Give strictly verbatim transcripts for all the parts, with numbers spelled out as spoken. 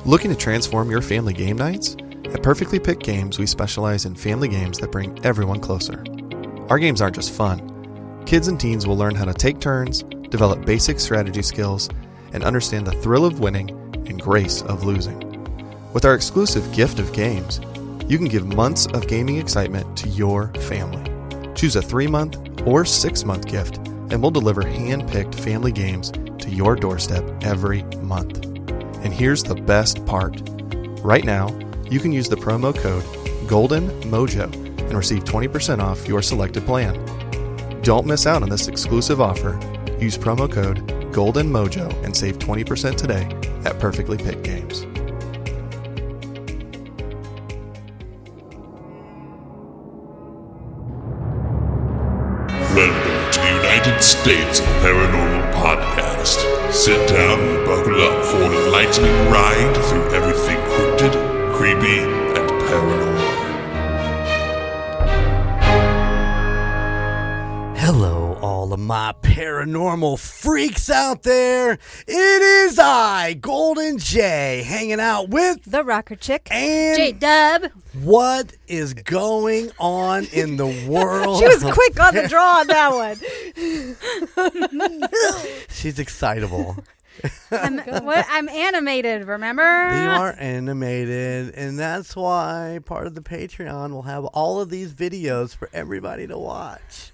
Looking to transform your family game nights? At Perfectly Picked Games, we specialize in family games that bring everyone closer. Our games aren't just fun. Kids and teens will learn how to take turns, develop basic strategy skills, and understand the thrill of winning and grace of losing. With our exclusive gift of games, you can give months of gaming excitement to your family. Choose a three-month or six-month gift, and we'll deliver hand-picked family games to your doorstep every month. And here's the best part. Right now, you can use the promo code GOLDENMOJO and receive twenty percent off your selected plan. Don't miss out on this exclusive offer. Use promo code GOLDENMOJO and save twenty percent today at Perfectly Picked Games. Welcome to the United States of Paranormal Podcast. Sit down and buckle up for an enlightening ride through everything cryptid, creepy, and paranormal. Hello, all of my paranormal freaks out there. It is I, Golden Jay, hanging out with the Rocker Chick and J-Dub. What is going on in the world? She was quick on the draw on that one. She's excitable. I'm, what, I'm animated, remember? You are animated, and that's why part of the Patreon will have all of these videos for everybody to watch.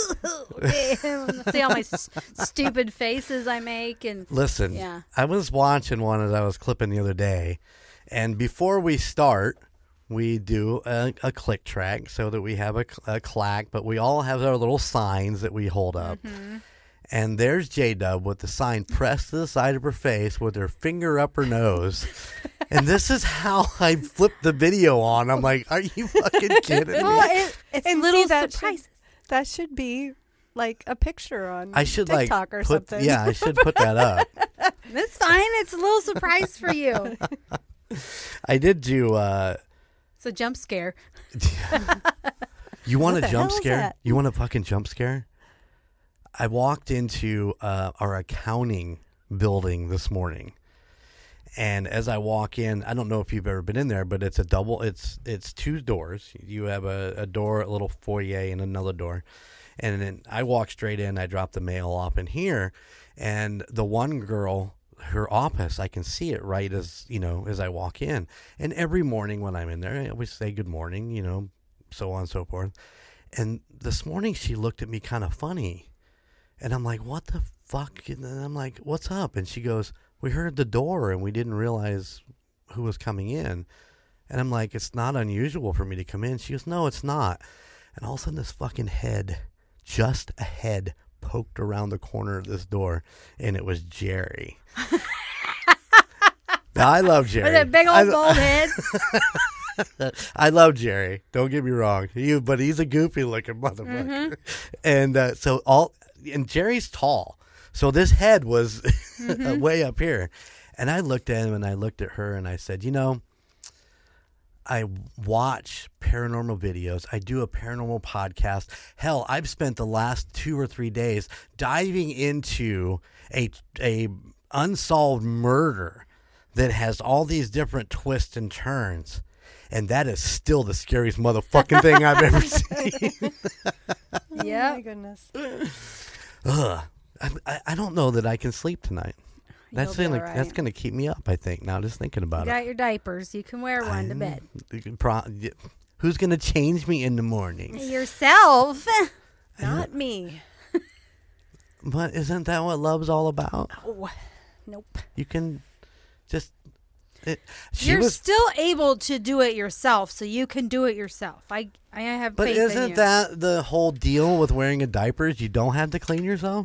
See all my s- stupid faces I make. And listen, yeah. I was watching one as I was clipping the other day, and before we start, we do a, a click track so that we have a, a clack, but we all have our little signs that we hold up. Mm-hmm. And there's J-Dub with the sign pressed to the side of her face with her finger up her nose. And this is how I flipped the video on. I'm like, are you fucking kidding me? Well, it, it's and little see, that surprises. Should, that should be like a picture on I should TikTok like or put, something. Yeah, I should put that up. That's fine. It's a little surprise for you. I did do... Uh, it's a jump scare. You want What a the jump hell is scare? that? You want a fucking jump scare? I walked into uh, our accounting building this morning, and as I walk in, I don't know if you've ever been in there, but it's a double. It's it's two doors. You have a, a door, a little foyer, and another door. And then I walk straight in. I drop the mail off in here, and the one girl, her office, I can see it right as you know as I walk in. And every morning when I'm in there, I always say good morning, you know, so on and so forth. And this morning she looked at me kind of funny. And I'm like, what the fuck? And I'm like, what's up? And she goes, we heard the door and we didn't realize who was coming in. And I'm like, it's not unusual for me to come in. She goes, no, it's not. And all of a sudden this fucking head, just a head, poked around the corner of this door. And it was Jerry. Now, I love Jerry. With that big old I, bald head. I love Jerry. Don't get me wrong. He, but he's a goofy looking motherfucker. Mm-hmm. And uh, so all... And Jerry's tall, so this head was mm-hmm. way up here. And I looked at him and I looked at her and I said, you know, I watch paranormal videos. I do a paranormal podcast. Hell, I've spent the last two or three days diving into a a unsolved murder that has all these different twists and turns. And that is still the scariest motherfucking thing I've ever seen. Yeah. Oh my goodness. Ugh. I, I don't know that I can sleep tonight. That's You'll be gonna all right. that's gonna keep me up. I think now just thinking about You it. got your diapers. You can wear one to bed. You can pro- Who's gonna change me in the morning? Yourself. Not me. But isn't that what love's all about? Oh, nope. You can just. It, she You're was, still able to do it yourself, so you can do it yourself. I I have but faith in isn't you. that the whole deal with wearing a diaper? Is you don't have to clean yourself?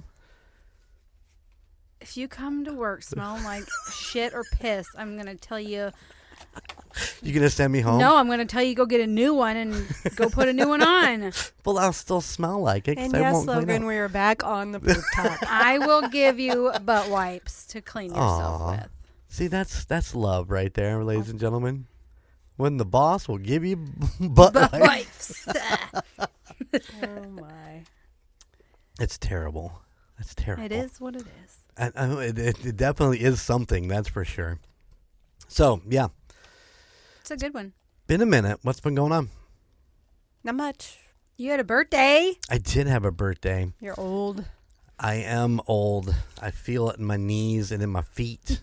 If you come to work smelling like shit or piss, I'm going to tell you. You gonna send me home? No, I'm going to tell you go get a new one and go put a new one on. Well, I'll still smell like it. 'cause And I yes, won't clean Logan, up. we are back on the rooftop. I will give you butt wipes to clean yourself Aw. with. See, that's that's love right there, ladies and gentlemen. When the boss will give you butt, Butt wipes. wipes. Oh my. It's terrible. That's terrible. It is what it is. I, I, it, it definitely is something, that's for sure. So, yeah. It's a good one. Been a minute. What's been going on? Not much. You had a birthday. I did have a birthday. You're old. I am old. I feel it in my knees and in my feet.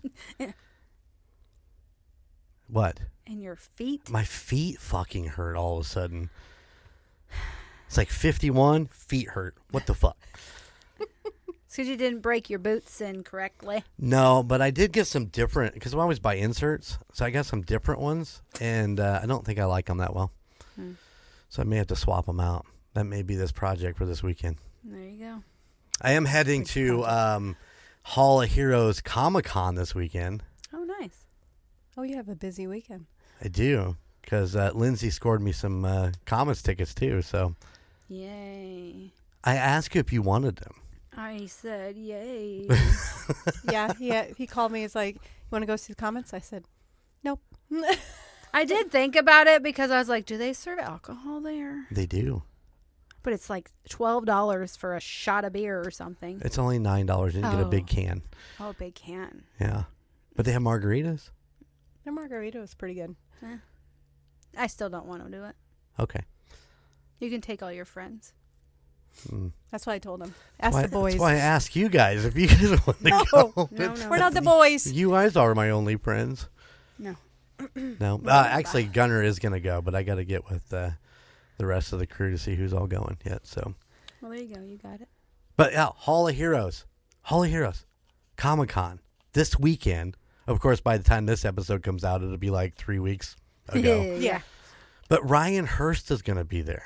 What? And your feet. My feet fucking hurt all of a sudden. It's like fifty-one, feet hurt. What the fuck? Because you didn't break your boots in correctly. No, but I did get some different, because I always buy inserts, so I got some different ones, and uh, I don't think I like them that well. Hmm. So I may have to swap them out. That may be this project for this weekend. There you go. I am heading Big to um, Hall of Heroes Comic-Con this weekend. Oh, nice. Oh, you have a busy weekend. I do, because uh, Lindsay scored me some uh, comics tickets too, so Yay. I asked you if you wanted them. I said yay. Yeah, yeah. He called me. He's like, "You want to go see the comments?" I said, "Nope." I did think about it because I was like, do they serve alcohol there? They do. But it's like twelve dollars for a shot of beer or something. It's only nine dollars, and you get a Oh. big can. Oh, a big can. Yeah. But they have margaritas? Their margarita was pretty good. Eh. I still don't want to do it. Okay. You can take all your friends. Mm. That's what I told him. Ask Why- the boys. That's why I ask you guys if you guys want to No. go. No, no. We're not the boys. You guys are my only friends. No. No. Uh, actually, Gunner is going to go, but I got to get with uh, the rest of the crew to see who's all going yet. So, Well, there you go. You got it. But yeah, Hall of Heroes. Hall of Heroes. Comic-Con. This weekend. Of course, by the time this episode comes out, it'll be like three weeks ago. Yeah. But Ryan Hurst is going to be there.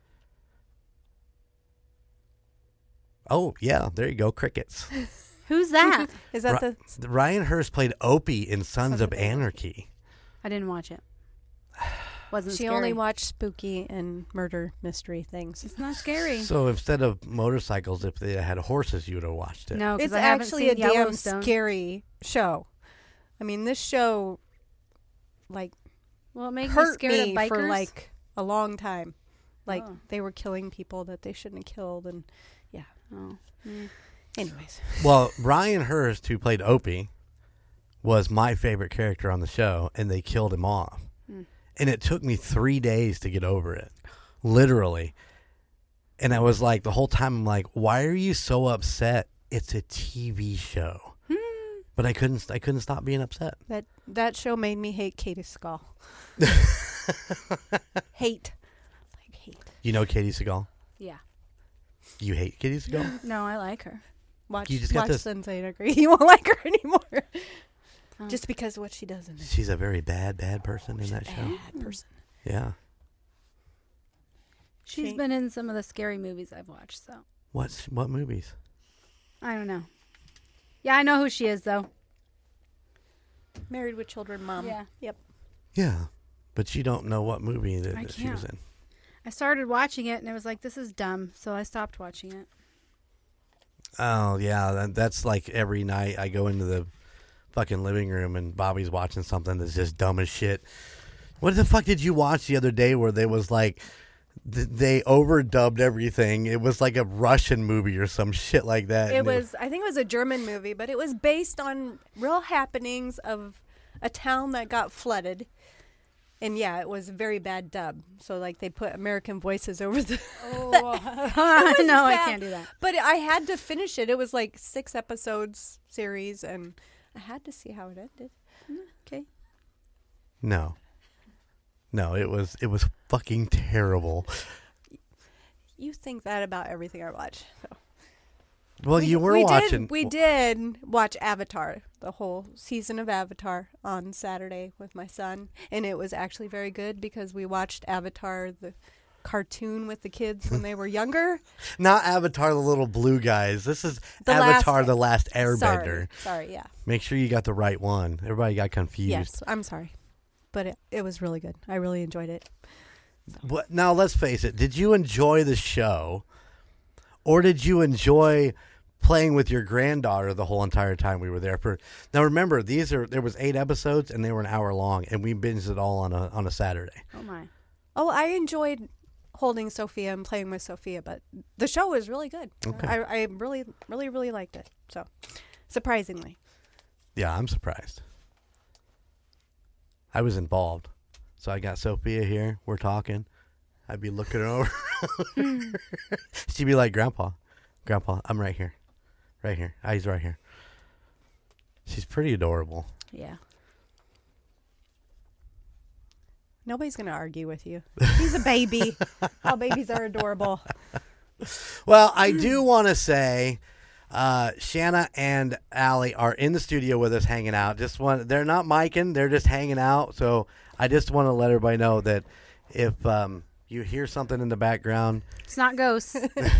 Oh, yeah. There you go. Crickets. Who's that? Is that Ri- the? Ryan Hurst played Opie in Sons, Sons of of Anarchy. I didn't watch it. Wasn't She scary. only watched spooky and murder mystery things. It's not scary. So instead of motorcycles, if they had horses, you would have watched it. No, 'cause It's I haven't actually a seen damn Yellowstone. scary show. I mean, this show like Well, it made me hurt scared me of bikers. for like a long time. Like Oh. they were killing people that they shouldn't have killed, and yeah. Oh. Mm. Anyways, Well, Ryan Hurst, who played Opie, was my favorite character on the show, and they killed him off. Mm. And it took me three days to get over it, literally. And I was like, the whole time, I'm like, why are you so upset? It's a T V show. Hmm. But I couldn't, I couldn't stop being upset. that that show made me hate Katie Skull. hate, like hate. You know Katie Seagal? Yeah. You hate Katie Seagal? No, I like her. Watch, You just got watch this- Sons of Anarchy. You won't like her anymore, Oh. just because of what she does in it. She's a very bad, bad person in that show. Bad person. Yeah. She's She- been in some of the scary movies I've watched, so What's what movies? I don't know. Yeah, I know who she is, though. Married with Children mom. Yeah. Yep. Yeah, but you don't know what movie that, I that she was can't. in. I started watching it, and it was like, this is dumb, so I stopped watching it. Oh yeah, that, that's like every night I go into the fucking living room and Bobby's watching something that's just dumb as shit. What the fuck did you watch the other day where they was like th- they overdubbed everything? It was like a Russian movie or some shit like that. It and was, I think it was a German movie, but it was based on real happenings of a town that got flooded. And yeah, it was a very bad dub. So like they put American voices over the. Oh, no, I bad. can't do that. But I had to finish it. It was like six episodes series, and I had to see how it ended. Okay. no, no. It was it was fucking terrible. You think that about everything I watch. So. Well, we, you were we watching. Did, we did watch Avatar, the whole season of Avatar, on Saturday with my son, and it was actually very good because we watched Avatar, the cartoon with the kids when they were younger. Not Avatar, the little blue guys. This is The Avatar, last- the Last Airbender. Sorry, sorry, yeah. Make sure you got the right one. Everybody got confused. Yes, I'm sorry, but it, it was really good. I really enjoyed it. What, now, let's face it. Did you enjoy the show, or did you enjoy playing with your granddaughter the whole entire time we were there? For now, remember, these are there was eight episodes and they were an hour long, and we binged it all on a on a Saturday. Oh, my. Oh, I enjoyed holding Sophia and playing with Sophia, but the show was really good. Okay. I, I really, really, really liked it. So, surprisingly. Yeah, I'm surprised. I was involved. So I got Sophia here. We're talking. I'd be looking over. She'd be like, Grandpa, Grandpa, I'm right here. Right here. He's right here. She's pretty adorable. Yeah. Nobody's going to argue with you. He's a baby. All babies are adorable. Well, I do want to say uh, Shanna and Allie are in the studio with us hanging out. Just want, they're not micing. They're just hanging out. So I just want to let everybody know that if um, you hear something in the background. It's not ghosts.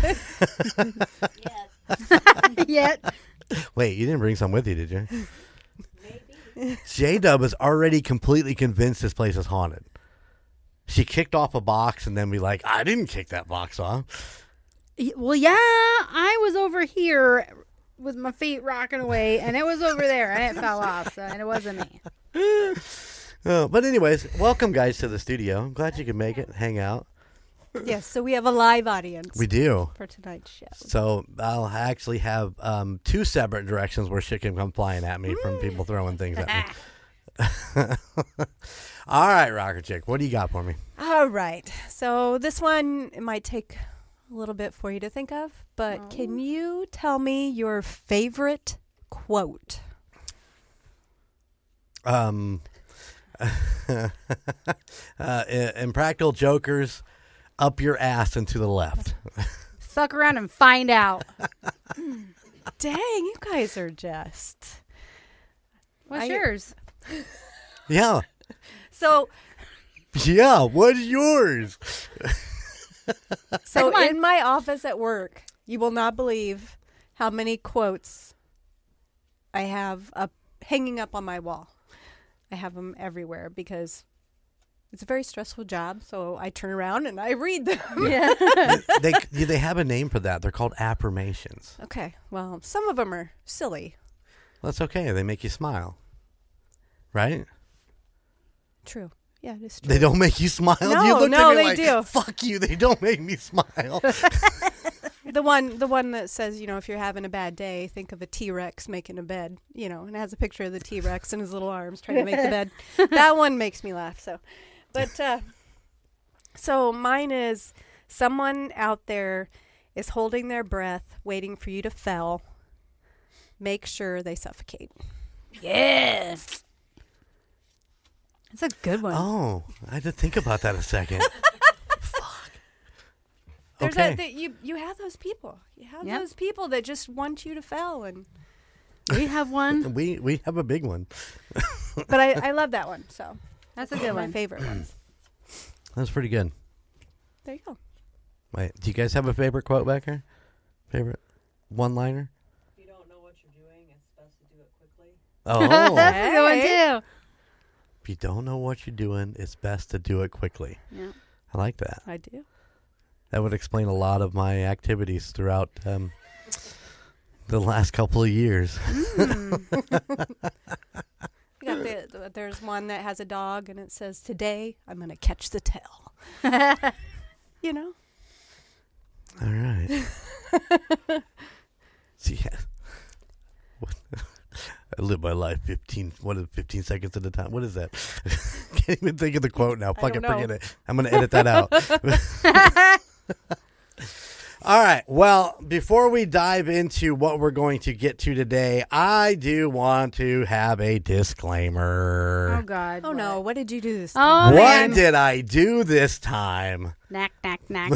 Yet. Wait, you didn't bring some with you, did you? Maybe. J-Dub is already completely convinced this place is haunted. She kicked off a box and then be like, I didn't kick that box off. Well, yeah, I was over here with my feet rocking away, and it was over there, and it fell off, so, and it wasn't me. Oh, but anyways, welcome, guys, to the studio. I'm glad you could make it, hang out. Yes, so we have a live audience. We do. For tonight's show. So I'll actually have um, two separate directions where shit can come flying at me from people throwing things at me. All right, Rocker Chick, what do you got for me? All right. So this one, it might take a little bit for you to think of, but oh. Can you tell me your favorite quote? Um, uh, Impractical Jokers, up your ass and to the left. Fuck around and find out. Dang, you guys are just... What's I, yours? Yeah. So... Yeah, what's yours? So in my office at work, you will not believe how many quotes I have up hanging up on my wall. I have them everywhere because it's a very stressful job. So I turn around and I read them. Yeah. they, they they have a name for that. They're called affirmations. Okay. Well, some of them are silly. That's okay. They make you smile. Right? True. Yeah, it is true. They don't make you smile? No, you looked no, at me they like, do. Fuck you. They don't make me smile. The one the one that says, you know, if you're having a bad day, think of a T-Rex making a bed, you know, and it has a picture of the T-Rex and his little arms trying to make the bed. That one makes me laugh. So, But, uh, so mine is, someone out there is holding their breath, waiting for you to fail. Make sure they suffocate. Yes. That's a good one. Oh, I had to think about that a second. Fuck. There's okay. a, the, you, you have those people. You have Yep. those people that just want you to fail. And We have one. We we have a big one. But I, I love that one. So That's a good my one. favorite ones. That's pretty good. There you go. Wait, do you guys have a favorite quote back here? Favorite one-liner? If you don't know what you're doing, it's best to do it quickly. Oh. That's a good one, too. If you don't know what you're doing, it's best to do it quickly. Yeah. I like that. I do. That would explain a lot of my activities throughout um, the last couple of years. Mm. You got the, the, there's one that has a dog and it says, today I'm going to catch the tail. You know? All right. See, yeah. What? I live my life fifteen. What is it, fifteen seconds at a time? What is that? Can't even think of the quote now. I Fuck it, don't forget know. it. I'm gonna edit that out. All right. Well, before we dive into what we're going to get to today, I do want to have a disclaimer. Oh, God. Oh, what? no. What did you do this Oh, time? What man. did I do this time? Knack, knack, knack.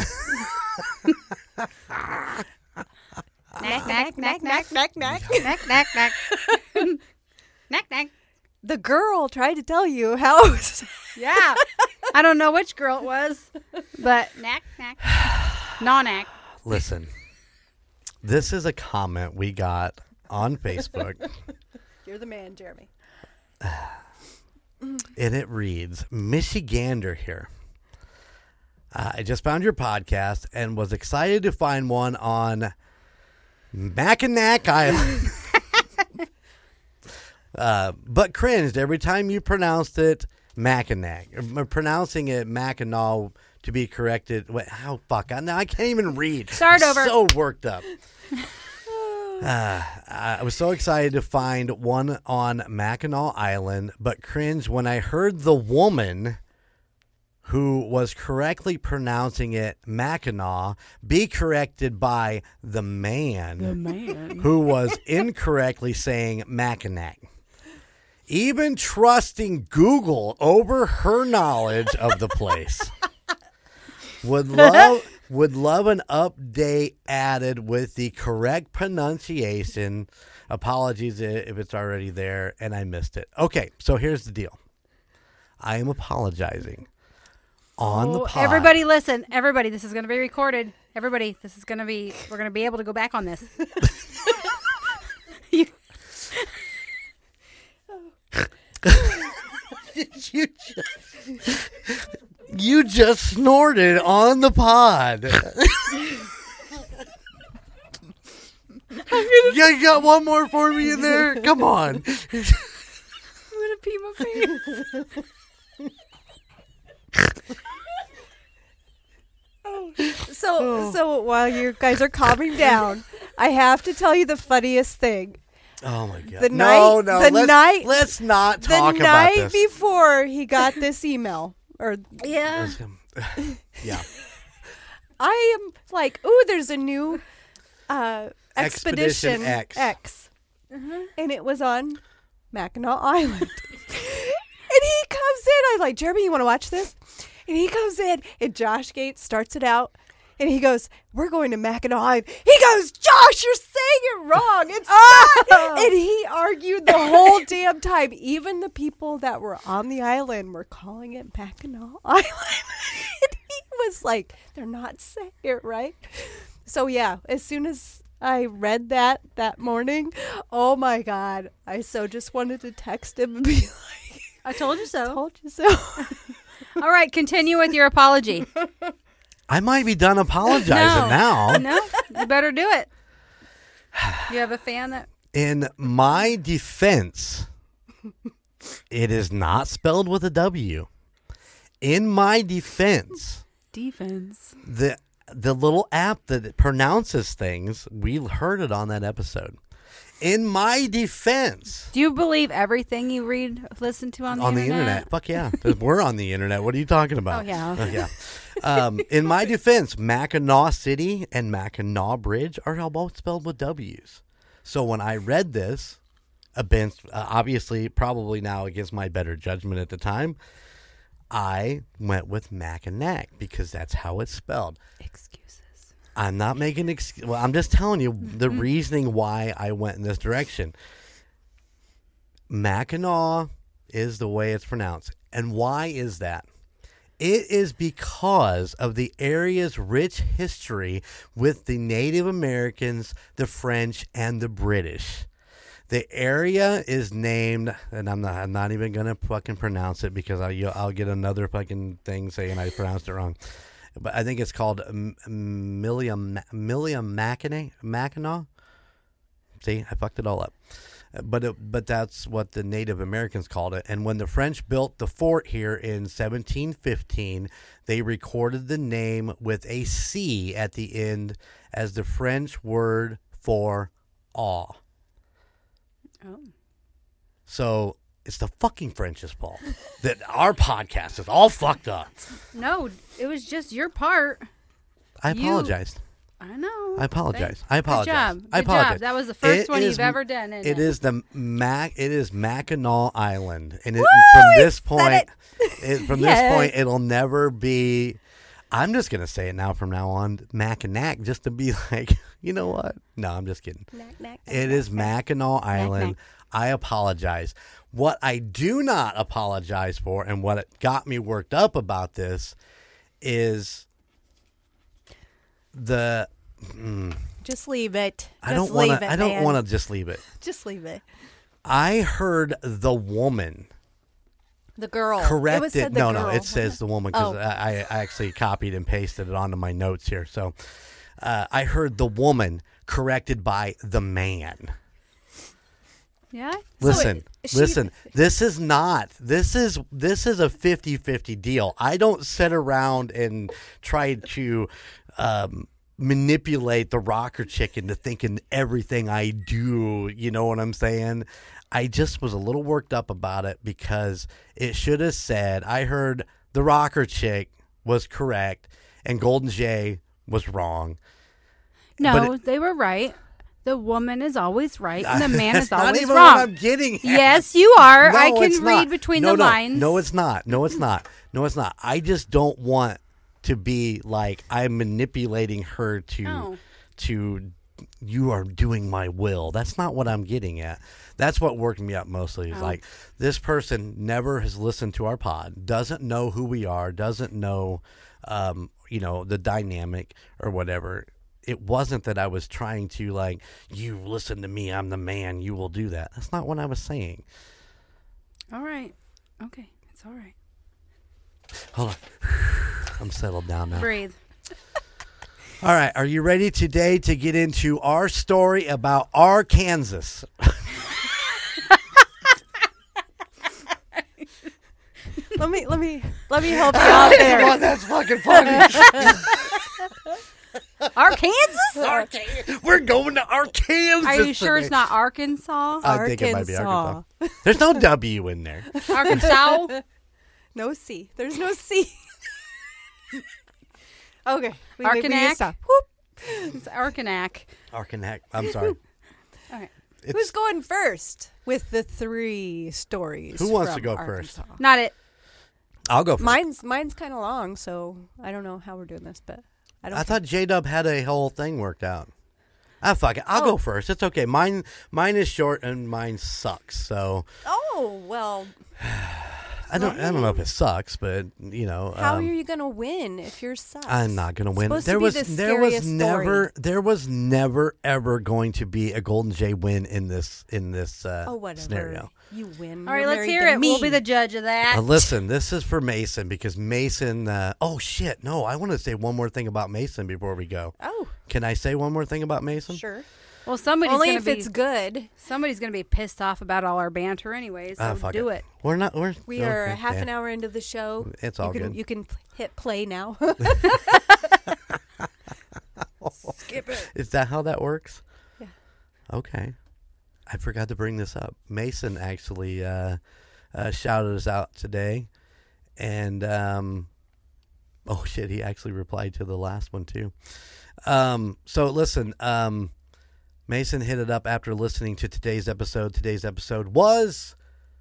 Knack, knack, knack, knack, knack, knack. knack, knack, knack. Knack, knack. The girl tried to tell you how. Yeah. I don't know which girl it was, but knack, knack. Non-knack. Listen, this is a comment we got on Facebook. You're the man, Jeremy. And it reads, Michigander here. Uh, I just found your podcast and was excited to find one on Mackinac Island. uh, but cringed every time you pronounced it Mackinac. Or pronouncing it Mackinac to be corrected. Wait, how fuck? I, now I can't even read. Start I'm over. so worked up. Uh, I was so excited to find one on Mackinac Island, but cringed when I heard the woman who was correctly pronouncing it Mackinac be corrected by the man, The man. who was incorrectly saying Mackinac. Even trusting Google over her knowledge of the place. Would love would love an update added with the correct pronunciation. Apologies if it's already there and I missed it. Okay, so here's the deal. I am apologizing on the Oh, pod. everybody listen. Everybody, this is going to be recorded. Everybody, this is going to be, we're going to be able to go back on this. You- you just, you just snorted on the pod. You got one more for me in there? Come on. I'm going to pee my pants. So, so while you guys are calming down, I have to tell you the funniest thing. Oh my god. The no, night- no. the let's, night- let's not The talk about night this. before he got this email, or Yeah. yeah. I am like, ooh, there's a new uh, Expedition Expedition, X. X. Uh-huh. And it was on Mackinac Island. And he comes in. I'm like, Jeremy, you want to watch this? And he comes in, and Josh Gates starts it out. And he goes, we're going to Mackinac Island. He goes, Josh, you're saying it wrong. It's not. And he argued the whole damn time. Even the people that were on the island were calling it Mackinac Island. And he was like, they're not saying it right. So, yeah, as soon as I read that that morning, oh, my God. I so just wanted to text him and be like, I told you so. told you so. All right, continue with your apology. I might be done apologizing No. now. No, you better do it. You have a fan that. In my defense, it is not spelled with a W. In my defense, Defense. the the little app that pronounces things, we heard it on that episode. In my defense, Do you believe everything you read, listen to on the on internet? the internet, fuck yeah, 'cause we're on the internet. What are you talking about? Oh, yeah. Uh, yeah. Um, in my defense, Mackinac City and Mackinac Bridge are all both spelled with W's. So when I read this, against, uh, obviously, probably now against my better judgment at the time, I went with Mackinac because that's how it's spelled. Excuses. I'm not making ex- well, I'm just telling you the reasoning why I went in this direction. Mackinac is the way it's pronounced. And why is that? It is because of the area's rich history with the Native Americans, the French, and the British. The area is named, and I'm not, I'm not even going to fucking pronounce it because I, you'll- I'll get another fucking thing saying I pronounced it wrong. But I think it's called M- Milliam Milliam Mackinac. Mackinac. See, I fucked it all up. But it, but that's what the Native Americans called it. And when the French built the fort here in seventeen fifteen, they recorded the name with a C at the end as the French word for awe. Oh. So it's the fucking French's fault that our podcast is all fucked up. No, it was just your part. I You- apologize. I know. I apologize. Thank- I apologize. Good job. I Good apologize. job. That was the first It one is- you've ever done. Isn't It it is the Mac. It is Mackinac Island, and it, Woo, from he this said point, it, from Yes. this point, it'll never be. I'm just gonna say it now from now on, Mackinac, just to be like, you know what? No, I'm just kidding. Knack, knack, It knack, is knack. Mackinac Island. knack. I apologize. What I do not apologize for, and what got me worked up about this, is the. Mm, Just leave it. I don't Just want leave to. it, I don't man. want to just leave it. Just leave it. I heard the woman The girl. It was corrected. said the No, no, girl. it says the woman because Oh. I, I actually copied and pasted it onto my notes here. So uh, I heard the woman corrected by the man. Yeah. Listen, it- she- listen. This is not. This is this is a fifty-fifty deal. I don't sit around and try to um, manipulate the rocker chick into thinking everything I do. You know what I'm saying? I just was a little worked up about it because it should have said, I heard the rocker chick was correct and Golden Jay was wrong. No, it, they were right. The woman is always right, and the man is that's not always even wrong. what I'm getting at. Yes, you are. No, I can it's read not. between no, the no, lines. No, it's not. No, it's not. No, it's not. I just don't want to be like I'm manipulating her to Oh. to you are doing my will. That's not what I'm getting at. That's what worked me up mostly. Is Oh. like this person never has listened to our pod, doesn't know who we are, doesn't know um, you know, the dynamic or whatever. It wasn't that I was trying to like, you listen to me, I'm the man, you will do that. That's not what I was saying. All right. Okay. It's all right. Hold on. I'm settled down now. Breathe. All right. Are you ready today to get into our story about Arkansas? Let me let me let me help you out there. Oh, that's fucking funny. Arkansas? We're going to Arkansas. Are you sure today. it's not Arkansas? I think it might be Arkansas. Arkansas. There's no W in there. Arkansas? No C. There's no C. Okay. We, we, we need to Arcanac? stop. Whoop. It's Arcanac. Arkansas. I'm sorry. All right. It's- Who's going first with the three stories? Who wants to from go first? Arkansas? Not it. I'll go first. Mine's mine's kind of long, so I don't know how we're doing this, but I don't. I thought J-Dub had a whole thing worked out. Ah, fuck it. I'll Oh. go first. It's okay. Mine mine is short and mine sucks. So Oh well, I don't I don't know if it sucks, but you know, how um, are you gonna win if yours sucks? I'm not gonna win. Supposed There to be was the there was scariest never story. there was never ever going to be a Golden Jay win in this in this uh, Oh whatever. scenario. You win. All right, You're let's married hear to it. We'll me. be the judge of that. Uh, listen, this is for Mason because Mason. Uh, oh shit! No, I want to say one more thing about Mason before we go. Oh, Can I say one more thing about Mason? sure. Well, somebody's Only gonna if be it's good. somebody's gonna be pissed off about all our banter anyway. So Ah, fuck do it. We're not. We're We are okay, half yeah. an hour into the show. It's all you can, good. You can p- hit play now. Skip it. Is that how that works? Yeah. Okay. I forgot to bring this up. Mason actually uh, uh, shouted us out today, and um, oh shit, he actually replied to the last one too. Um, so listen, um, Mason hit it up after listening to today's episode. Today's episode was,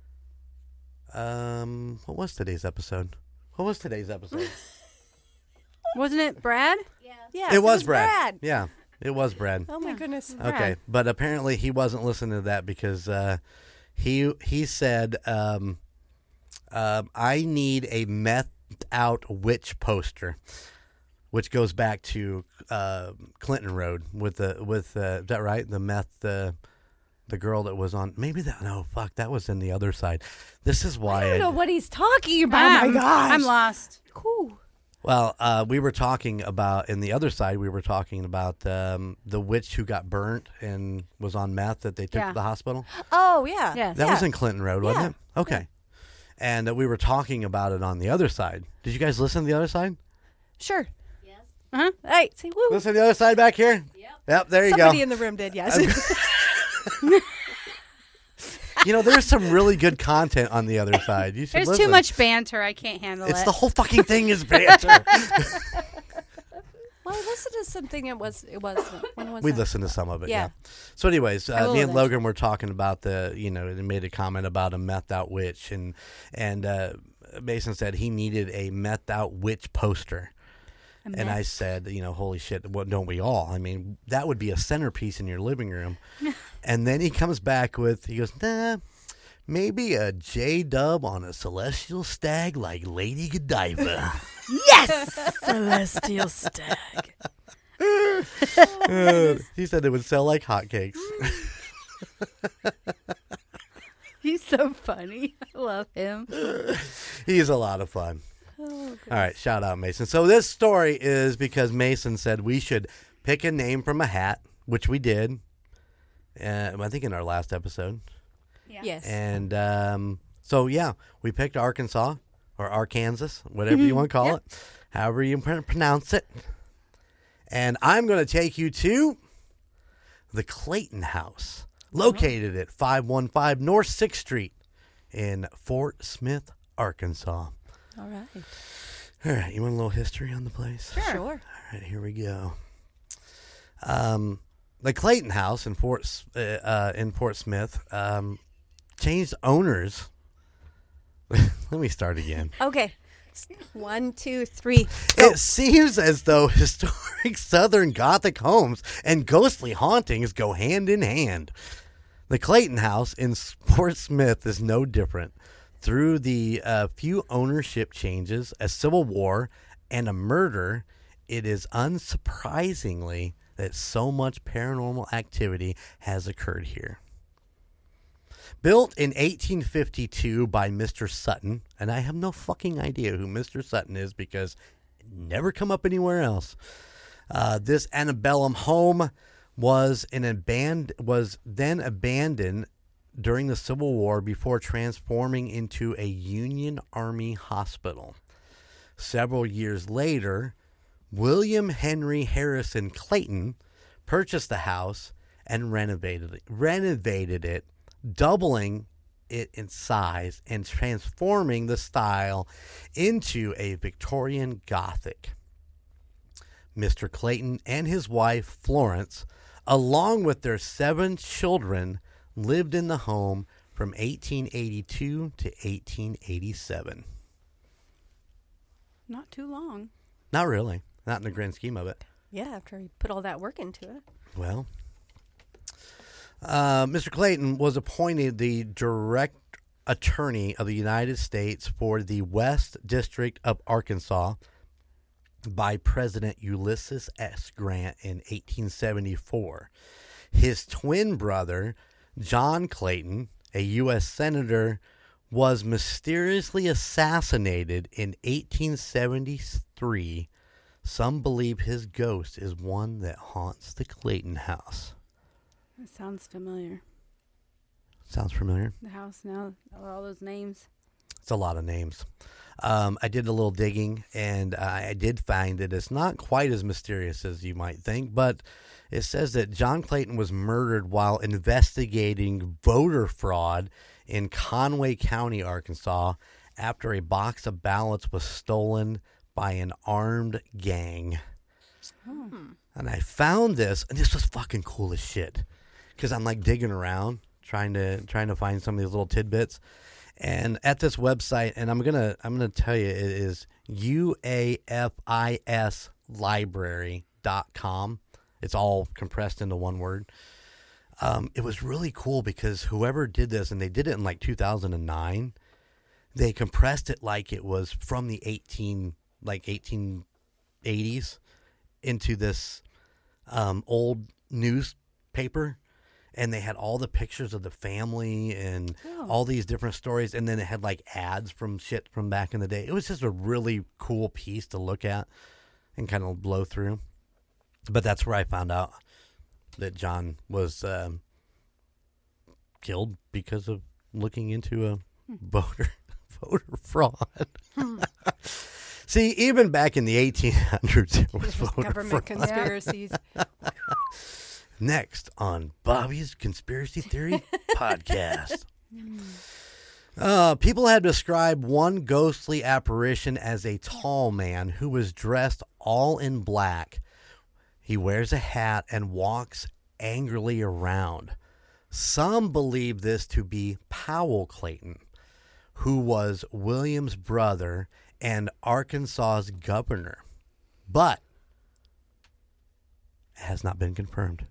um, what was today's episode? What was today's episode? Wasn't it Brad? Yeah. It was Brad. Yeah, it was Brad. Oh my goodness. Okay, but apparently he wasn't listening to that because uh, he he said, um, um, "I need a methed out witch poster," which goes back to uh, Clinton Road with the with uh, is that right? The meth, uh, the girl that was on maybe that no fuck that was in the other side. This is why I don't know what he's talking about. I'm, Oh my gosh. I'm lost. Cool. Well, uh, we were talking about in the other side. We were talking about um, the witch who got burnt and was on meth that they took Yeah. to the hospital. Oh yeah. Yes. That yeah. was in Clinton Road, wasn't Yeah. it? Okay. And uh, we were talking about it on the other side. Did you guys listen to the other side? Sure. Uh-huh. Hey, see, woo. Listen to the other side back here? Yep. Yep, there you Somebody go. in the room did, yes. You know, there's some really good content on the other side. You should There's listen. too much banter. I can't handle It's it. the whole fucking thing is banter. Well, I listened to something. It was. It was. When was We that? listened to some of it, yeah. Yeah. So, anyways, I uh, will me and eventually. Logan were talking about the, you know, they made a comment about a methed out witch, and and uh, Mason said he needed a methed out witch poster. And I said, you know, holy shit, what don't we all? I mean, that would be a centerpiece in your living room. And then he comes back with, he goes, nah, maybe a J-dub on a celestial stag like Lady Godiva. Yes! Celestial stag. Uh, he said it would sell like hotcakes. He's so funny. I love him. He's a lot of fun. Oh, All right, shout out Mason. So this story is because Mason said we should pick a name from a hat, which we did. Uh, I think in our last episode. Yes. And um, so, yeah, we picked Arkansas or Arkansas, whatever you want to call Yep. it, however you pr- pronounce it. And I'm going to take you to the Clayton House, located at five one five North sixth Street in Fort Smith, Arkansas. All right. All right, you want a little history on the place? Sure. All right, here we go. Um, the Clayton House in Fort uh, uh, in Fort Smith um, changed owners. Let me start again. Okay. One, two, three. It seems as though historic Southern Gothic homes and ghostly hauntings go hand in hand. The Clayton House in Fort Smith is no different. Through the uh, few ownership changes, a civil war, and a murder, it is unsurprisingly that so much paranormal activity has occurred here. Built in eighteen fifty-two by Mister Sutton, and I have no fucking idea who Mister Sutton is because it never come up anywhere else. Uh, this antebellum home was an aband- was then abandoned during the Civil War before transforming into a Union Army hospital. Several years later, William Henry Harrison Clayton purchased the house and renovated it, renovated it, doubling it in size and transforming the style into a Victorian Gothic. Mister Clayton and his wife, Florence, along with their seven children, lived in the home from eighteen eighty-two to eighteen eighty-seven. Not too long. Not really. Not in the grand scheme of it. Yeah, after he put all that work into it. Well, uh, Mister Clayton was appointed the direct attorney of the United States for the West District of Arkansas by President Ulysses S. Grant in eighteen seventy-four. His twin brother, John Clayton, a U S senator, was mysteriously assassinated in eighteen seventy-three. Some believe his ghost is one that haunts the Clayton house. That sounds familiar. Sounds familiar? The house now, all those names. It's a lot of names. Um, I did a little digging, and I did find that it's not quite as mysterious as you might think, but it says that John Clayton was murdered while investigating voter fraud in Conway County, Arkansas, after a box of ballots was stolen by an armed gang. Hmm. And I found this, and this was fucking cool as shit, because I'm like digging around trying to trying to find some of these little tidbits. And at this website, and I'm gonna I'm gonna tell you, it is U A F I S library dot com. It's all compressed into one word. Um, it was really cool because whoever did this, and they did it in like two thousand nine, they compressed it like it was from the eighteen like eighteen eighties into this um, old newspaper. And they had all the pictures of the family and Oh. all these different stories. And then it had like ads from shit from back in the day. It was just a really cool piece to look at and kind of blow through. But that's where I found out that John was um, killed because of looking into a voter voter fraud. See, even back in the eighteen hundreds, there was voter Government fraud. conspiracies. Next on Bobby's Conspiracy Theory podcast. Uh, people have described one ghostly apparition as a tall man who was dressed all in black. He wears a hat and walks angrily around. Some believe this to be Powell Clayton, who was William's brother and Arkansas's governor. But it has not been confirmed.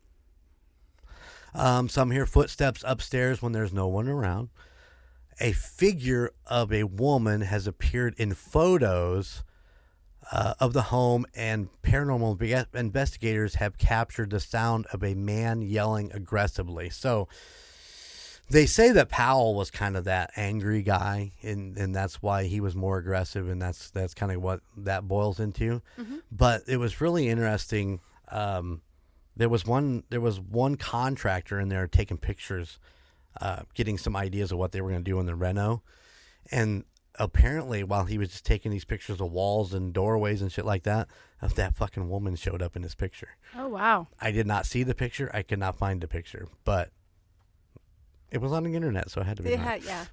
Um, some hear footsteps upstairs when there's no one around. A figure of a woman has appeared in photos uh, of the home, and paranormal be- investigators have captured the sound of a man yelling aggressively. So they say that Powell was kind of that angry guy, and, and that's why he was more aggressive, and that's that's kind of what that boils into. Mm-hmm. But it was really interesting. Um, There was one. There was one contractor in there taking pictures, uh, getting some ideas of what they were going to do in the reno, and apparently, while he was just taking these pictures of walls and doorways and shit like that, of that fucking woman showed up in his picture. Oh, wow. I did not see the picture. I could not find the picture, but it was on the internet, so it had to be. They mine. had, yeah.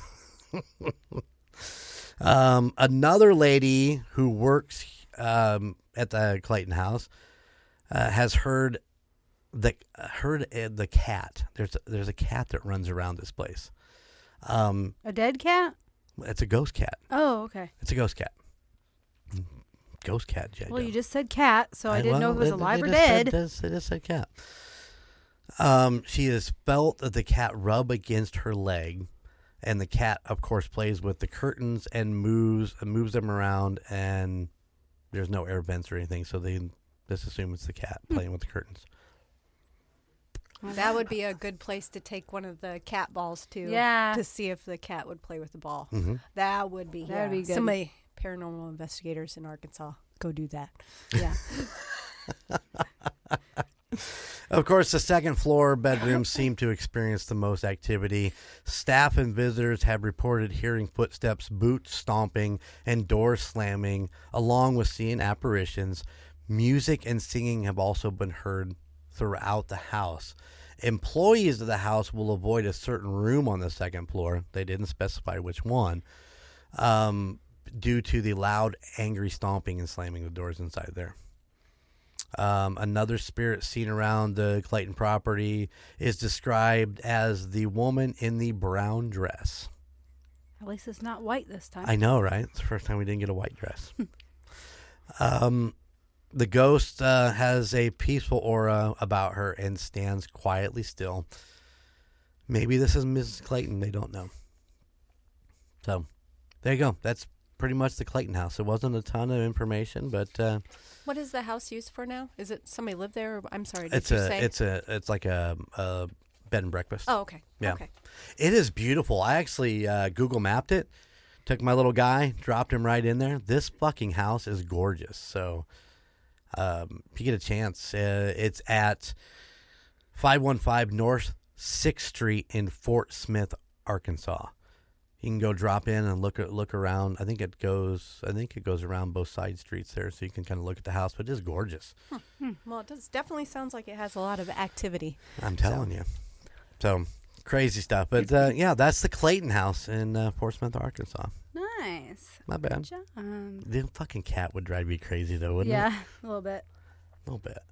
Um, another lady who works um, at the Clayton house uh, has heard the heard uh, the cat. There's a, there's a cat that runs around this place. Um, A dead cat? it's a ghost cat. Oh, okay. It's a ghost cat. Ghost cat. J- Well, you just said cat, so I, didn't well, know if it was it- alive it or just said- dead. It just, it just said cat. Um, she has felt the cat rub against her leg, and the cat, of course, plays with the curtains and moves moves them around, and there's no air vents or anything, so they just assume it's the cat playing with the curtains. That would be a good place to take one of the cat balls to. Yeah. To see if the cat would play with the ball. Mm-hmm. That would be. That would be good. Somebody, paranormal investigators in Arkansas, go do that. Yeah. Of course, the second floor bedrooms seem to experience the most activity. Staff and visitors have reported hearing footsteps, boots stomping, and doors slamming, along with seeing apparitions. Music and singing have also been heard throughout the house. Employees of the house will avoid a certain room on the second floor. They didn't specify which one, um, due to the loud, angry stomping and slamming of doors inside there. Um, another spirit seen around the Clayton property is described as the woman in the brown dress. At least it's not white this time. I know, right? It's the first time we didn't get a white dress. um, the ghost uh, has a peaceful aura about her and stands quietly still. Maybe this is Missus Clayton. They don't know. So, there you go. That's pretty much the Clayton house. It wasn't a ton of information, but uh, What is the house used for now? Is it somebody live there? Or, I'm sorry, did it's you a say? it's a it's like a, a bed and breakfast. Oh, okay. Yeah. Okay. It is beautiful. I actually uh, Google mapped it, took my little guy, dropped him right in there. This fucking house is gorgeous. So um, if you get a chance, uh, it's at five one five North sixth Street in Fort Smith, Arkansas. You can go drop in and look at, look around. I think it goes. I think it goes around both side streets there, so you can kind of look at the house. But it is gorgeous. Hmm. Well, it does definitely sounds like it has a lot of activity. I'm telling you. So crazy stuff. But uh, yeah, that's the Clayton house in uh, Fort Smith, Arkansas. Nice. Not bad. Good job. Um, The fucking cat would drive me crazy, though, wouldn't it? yeah, a little bit. A little bit.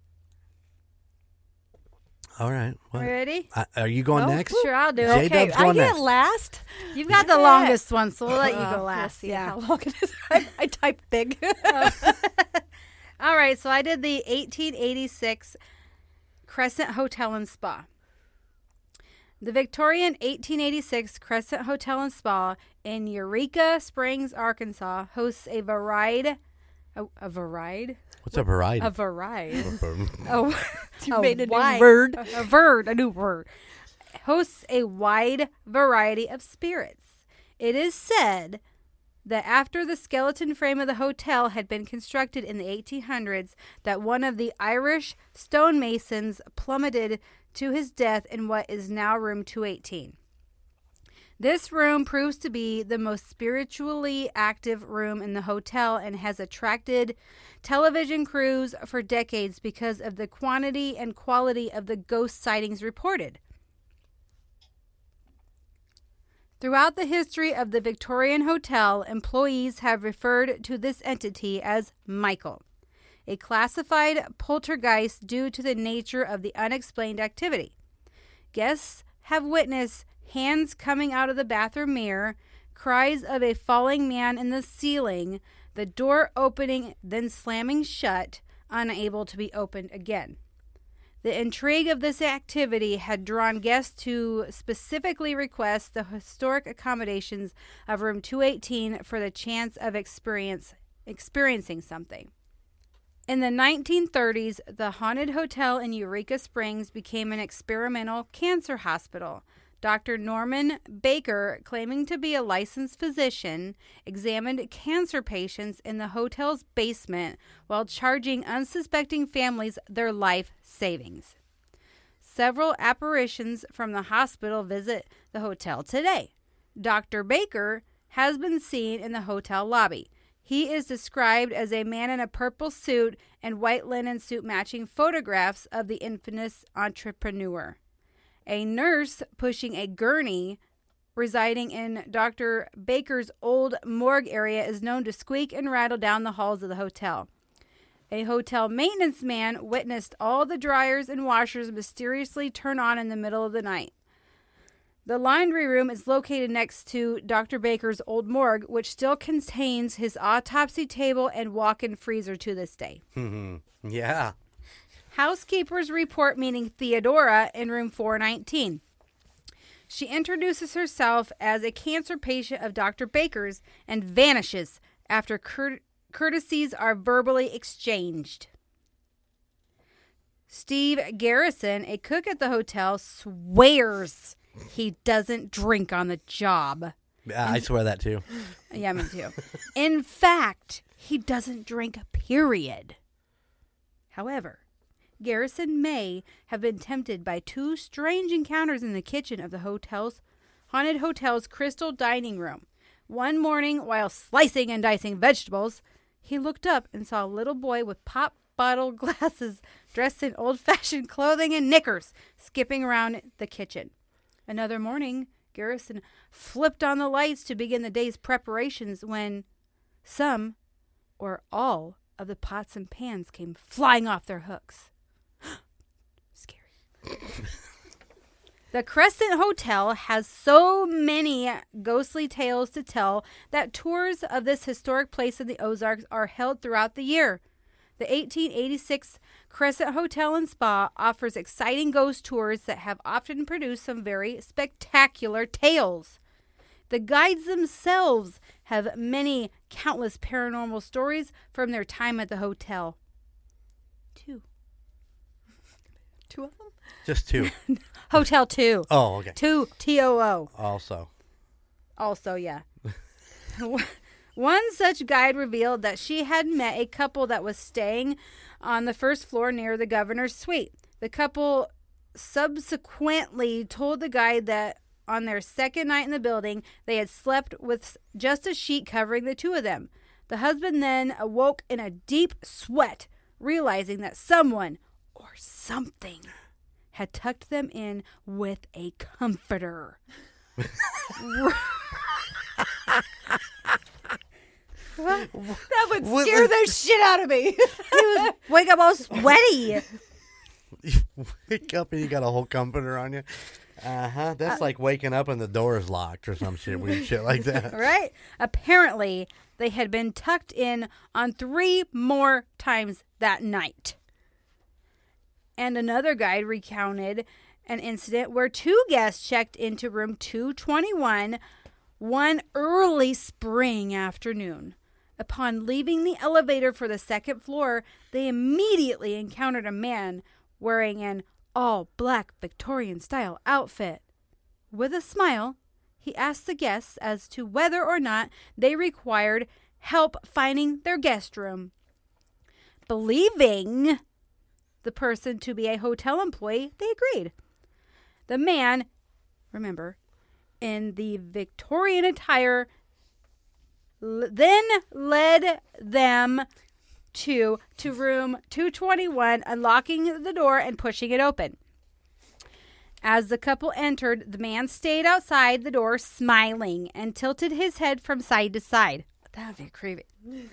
All right. Well, Ready? uh, are you going Oh, next? Sure, I'll do it. J Okay, Dub's I going get next. last. You've got the Yeah. longest one, so we'll let you Uh, go we'll last. see Yeah. how long it is. I, I typed big. All right, so I did the eighteen eighty-six Crescent Hotel and Spa. The Victorian eighteen eighty-six Crescent Hotel and Spa in Eureka Springs, Arkansas, hosts a varied, a, a varied, What's a variety? a varied, oh, a, You a made a new wide- word. a, a word, a new word, hosts a wide variety of spirits. It is said that after the skeleton frame of the hotel had been constructed in the eighteen hundreds, that one of the Irish stonemasons plummeted to his death in what is now room two eighteen. This room proves to be the most spiritually active room in the hotel and has attracted television crews for decades because of the quantity and quality of the ghost sightings reported. Throughout the history of the Victorian Hotel, employees have referred to this entity as Michael, a classified poltergeist due to the nature of the unexplained activity. Guests have witnessed hands coming out of the bathroom mirror, cries of a falling man in the ceiling, the door opening then slamming shut, unable to be opened again. The intrigue of this activity had drawn guests to specifically request the historic accommodations of room two eighteen for the chance of experience experiencing something. In the nineteen thirties, the haunted hotel in Eureka Springs became an experimental cancer hospital. Doctor Norman Baker, claiming to be a licensed physician, examined cancer patients in the hotel's basement while charging unsuspecting families their life savings. Several apparitions from the hospital visit the hotel today. Doctor Baker has been seen in the hotel lobby. He is described as a man in a purple suit and white linen suit matching photographs of the infamous entrepreneur. A nurse pushing a gurney residing in Doctor Baker's old morgue area is known to squeak and rattle down the halls of the hotel. A hotel maintenance man witnessed all the dryers and washers mysteriously turn on in the middle of the night. The laundry room is located next to Doctor Baker's old morgue, which still contains his autopsy table and walk-in freezer to this day. Yeah. Housekeepers report meeting Theodora in room four nineteen. She introduces herself as a cancer patient of Doctor Baker's and vanishes after cur- courtesies are verbally exchanged. Steve Garrison, a cook at the hotel, swears he doesn't drink on the job. Yeah, I swear that too. Yeah, me too. In fact, he doesn't drink, period. However, Garrison may have been tempted by two strange encounters in the kitchen of the hotel's haunted hotel's crystal dining room. One morning, while slicing and dicing vegetables, he looked up and saw a little boy with pop bottle glasses, dressed in old-fashioned clothing and knickers, skipping around the kitchen. Another morning, Garrison flipped on the lights to begin the day's preparations when some, or all, of the pots and pans came flying off their hooks. Scary. The Crescent Hotel has so many ghostly tales to tell that tours of this historic place in the Ozarks are held throughout the year. The eighteen eighty-six Crescent Hotel and Spa offers exciting ghost tours that have often produced some very spectacular tales. The guides themselves have many countless paranormal stories from their time at the hotel. Two. Two of them? Just two. Hotel two. Oh, okay. Two, T O O. Also. Also, yeah. One such guide revealed that she had met a couple that was staying on the first floor near the governor's suite. The couple subsequently told the guide that on their second night in the building, they had slept with just a sheet covering the two of them. The husband then awoke in a deep sweat, realizing that someone or something had tucked them in with a comforter. That would scare the shit out of me. He was wake up all sweaty. You wake up and you got a whole comforter on you. Uh-huh. That's uh, like waking up and the door is locked or some shit, weird shit like that. Right? Apparently, they had been tucked in on three more times that night. And another guide recounted an incident where two guests checked into room two twenty-one one early spring afternoon. Upon leaving the elevator for the second floor, they immediately encountered a man wearing an all-black Victorian-style outfit. With a smile, he asked the guests as to whether or not they required help finding their guest room. Believing the person to be a hotel employee, they agreed. The man, remember, in the Victorian attire, l- then led them to, to room two twenty-one, unlocking the door and pushing it open. As the couple entered, the man stayed outside the door smiling and tilted his head from side to side. That would be creepy.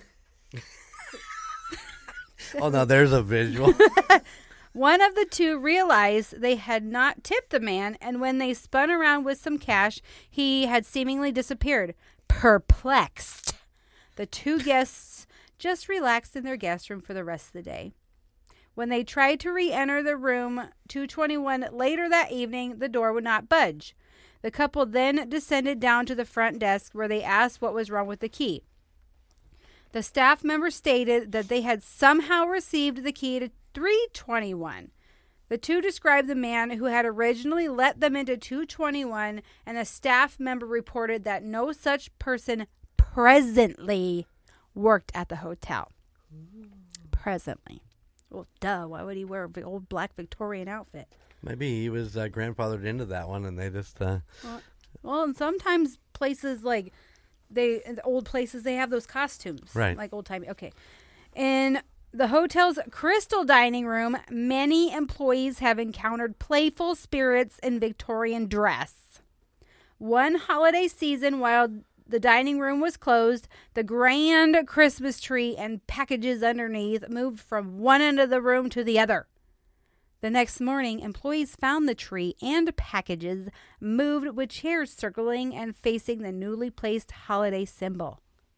Oh, no, there's a visual. One of the two realized they had not tipped the man, and when they spun around with some cash, he had seemingly disappeared. Perplexed, the two guests just relaxed in their guest room for the rest of the day. When they tried to re-enter the room two twenty-one later that evening, the door would not budge. The couple then descended down to the front desk where they asked what was wrong with the key. The staff member stated that they had somehow received the key to three twenty-one. The two described the man who had originally let them into two twenty-one, and the staff member reported that no such person presently worked at the hotel. Presently. Well, duh. Why would he wear an old black Victorian outfit? Maybe he was uh, grandfathered into that one, and they just... Uh... Well, well, and sometimes places like they in the old places they have those costumes, Right. Like old timey. Okay, in the hotel's Crystal dining room, many employees have encountered playful spirits in Victorian dress. One holiday season, while the dining room was closed, the grand Christmas tree and packages underneath moved from one end of the room to the other. The next morning, employees found the tree and packages moved with chairs circling and facing the newly placed holiday symbol.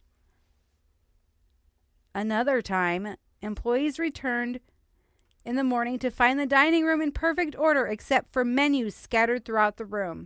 Another time, employees returned in the morning to find the dining room in perfect order except for menus scattered throughout the room.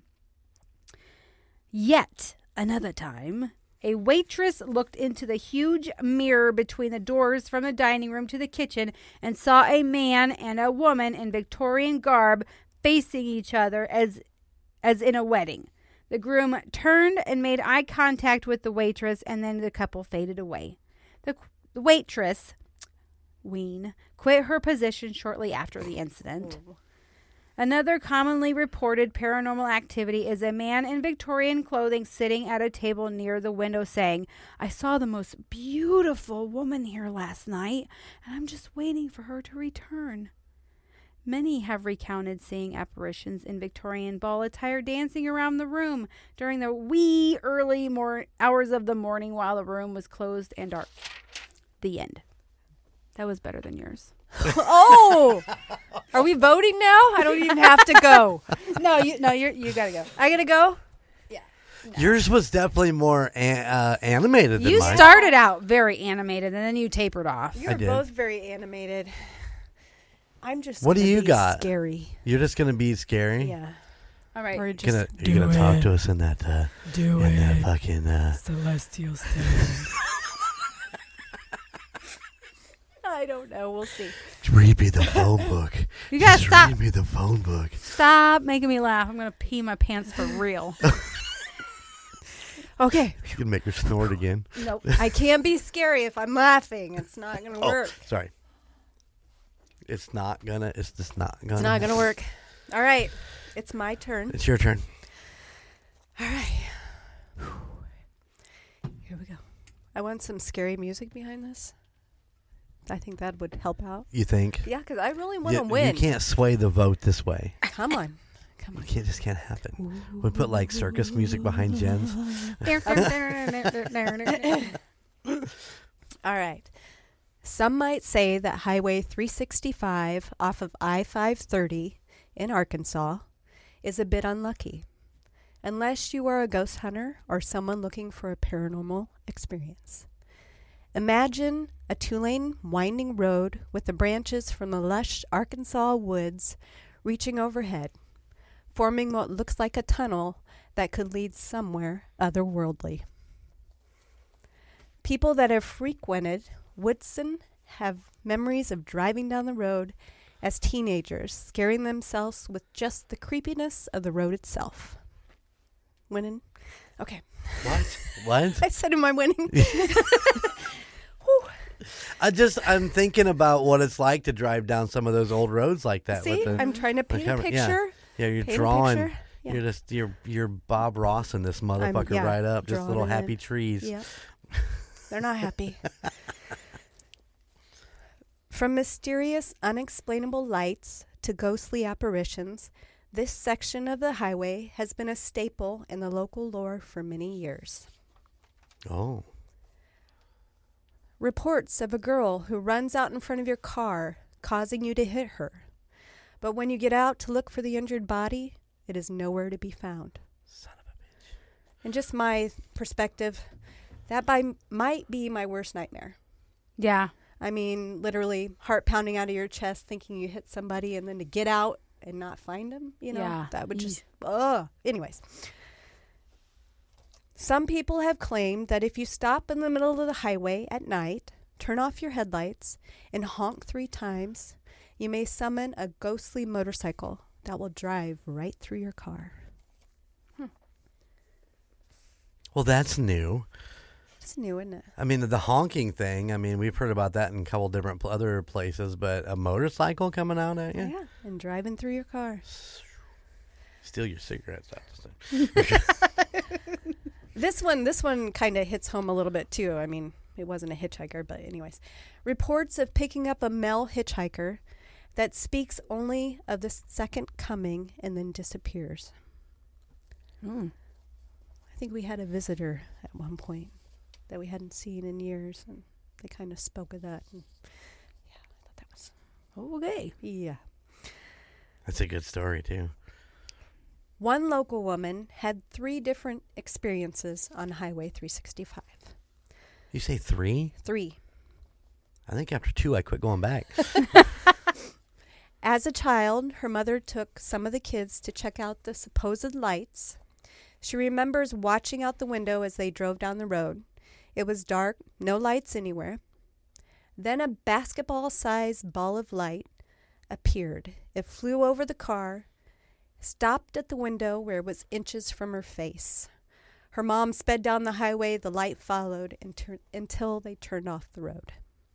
Yet another time, a waitress looked into the huge mirror between the doors from the dining room to the kitchen and saw a man and a woman in Victorian garb facing each other as as in a wedding. The groom turned and made eye contact with the waitress, and then the couple faded away. The, the waitress, Ween, quit her position shortly after the incident. Oh. Another commonly reported paranormal activity is a man in Victorian clothing sitting at a table near the window saying, "I saw the most beautiful woman here last night, and I'm just waiting for her to return." Many have recounted seeing apparitions in Victorian ball attire dancing around the room during the wee early mor- hours of the morning while the room was closed and dark. The end. That was better than yours. Oh, are we voting now? I don't even have to go. No, you no, you you gotta go. I gotta go. Yours was definitely more a- uh, animated than You mine. started out very animated, and then you tapered off. You're did. both very animated. I'm just. What do gonna you be got? Scary. You're just gonna be scary. Yeah. All right. We're just. Gonna, Do you're gonna talk it. to us in that uh, Do in that it. fucking uh, Celestial state. I don't know. We'll see. read me the phone book. You gotta Just stop. read me the phone book. Stop making me laugh. I'm gonna pee my pants for real. Okay. You can make her snort again. Nope. I can't be scary if I'm laughing. It's not gonna Oh, work. sorry. It's not gonna. It's just not gonna. It's not gonna work. All right. It's my turn. It's your turn. All right. Here we go. I want some scary music behind this. I think that would help out. You think? Yeah, because I really want to You, win. you can't sway the vote this way. Come on. Come It on. can't, just can't happen. We put like circus music behind Jen's. All right. Some might say that Highway three sixty-five off of I five thirty in Arkansas is a bit unlucky, unless you are a ghost hunter or someone looking for a paranormal experience. Imagine a two-lane winding road with the branches from the lush Arkansas woods reaching overhead, forming what looks like a tunnel that could lead somewhere otherworldly. People that have frequented Woodson have memories of driving down the road as teenagers, scaring themselves with just the creepiness of the road itself. Winning? Okay. What? What? I said, am I winning? I just I'm thinking about what it's like to drive down some of those old roads like that. See, with the, I'm trying to paint a camera- yeah. picture. yeah, you're paint a drawing. picture. Yeah. You're just you're you're Bob Ross in this motherfucker yeah, right up. Just drawing little it happy in. trees. Yep. They're not happy. From mysterious, unexplainable lights to ghostly apparitions, this section of the highway has been a staple in the local lore for many years. Oh. Reports of a girl who runs out in front of your car, causing you to hit her. But when you get out to look for the injured body, it is nowhere to be found. Son of a bitch. In just my perspective, that by, might be my worst nightmare. Yeah. I mean, literally heart pounding out of your chest, thinking you hit somebody, and then to get out and not find them, you know, Yeah. that would just, ugh. Anyways. Some people have claimed that if you stop in the middle of the highway at night, turn off your headlights, and honk three times, you may summon a ghostly motorcycle that will drive right through your car. Well, that's new. It's new, isn't it? I mean, the, the honking thing. I mean, we've heard about that in a couple different pl- other places, but a motorcycle coming out at you, Yeah, and driving through your car. steal your cigarettes. That's the thing. This one, this one kind of hits home a little bit too. I mean, it wasn't a hitchhiker, but anyways. Reports of picking up a male hitchhiker that speaks only of the second coming and then disappears. Mm. I think we had a visitor at one point that we hadn't seen in years, and they kind of spoke of that. And yeah, I thought that was Okay. yeah. That's a good story, too. One local woman had three different experiences on Highway three sixty-five. You say three? Three. I think after two, I quit going back. As a child, her mother took some of the kids to check out the supposed lights. She remembers watching out the window as they drove down the road. It was dark, no lights anywhere. Then a basketball-sized ball of light appeared. It flew over the car, stopped at the window where it was inches from her face. Her mom sped down the highway. The light followed inter- until they turned off the road.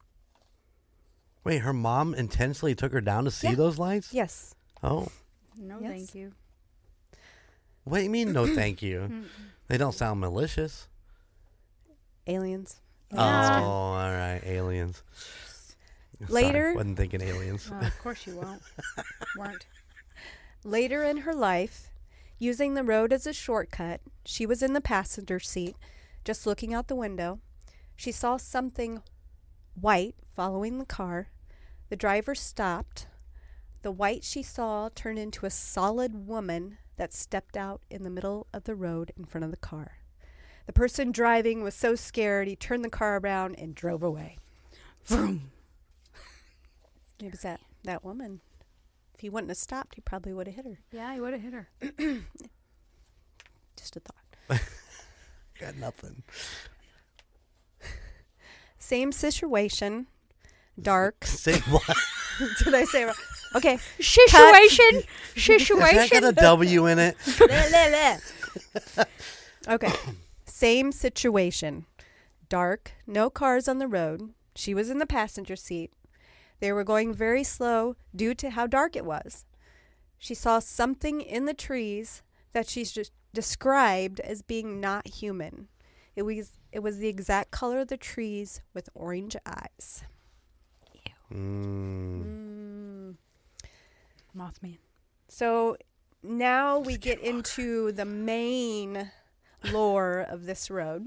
Wait, her mom intentionally took her down to see Yeah. those lights? Yes. Oh. No, Yes. thank you. What do you mean, no thank you? They don't sound malicious. Aliens. Oh, all right. Aliens. Later- Sorry, wasn't thinking aliens. Well, of course you won't. Weren't. Later in her life, using the road as a shortcut, she was in the passenger seat, just looking out the window. She saw something white following the car. The driver stopped. The white she saw turned into a solid woman that stepped out in the middle of the road in front of the car. The person driving was so scared he turned the car around and drove away. Vroom. It was that, that woman. If he wouldn't have stopped, he probably would have hit her. Yeah, you would have hit her. Just a thought. Got nothing. Same situation. Dark. Say what? Did I say wrong? Okay. Situation. Has that got Situation. a W in it? Okay. Same situation. Dark. No cars on the road. She was in the passenger seat. They were going very slow due to how dark it was. She saw something in the trees that she's just described as being not human. It was it was the exact color of the trees with orange eyes. Mm. Mm. Mothman. So now we get into the main lore of this road.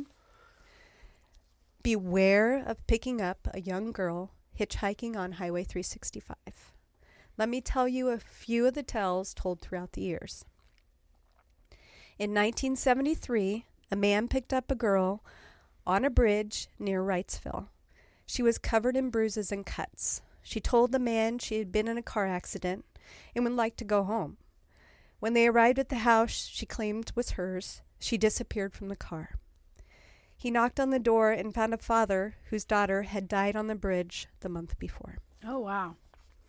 Beware of picking up a young girl hitchhiking on Highway three sixty-five. Let me tell you a few of the tales told throughout the years. In nineteen seventy-three, a man picked up a girl on a bridge near Wrightsville. She was covered in bruises and cuts. She told the man she had been in a car accident and would like to go home. When they arrived at the house she claimed was hers, she disappeared from the car. He knocked on the door and found a father whose daughter had died on the bridge the month before. Oh, wow.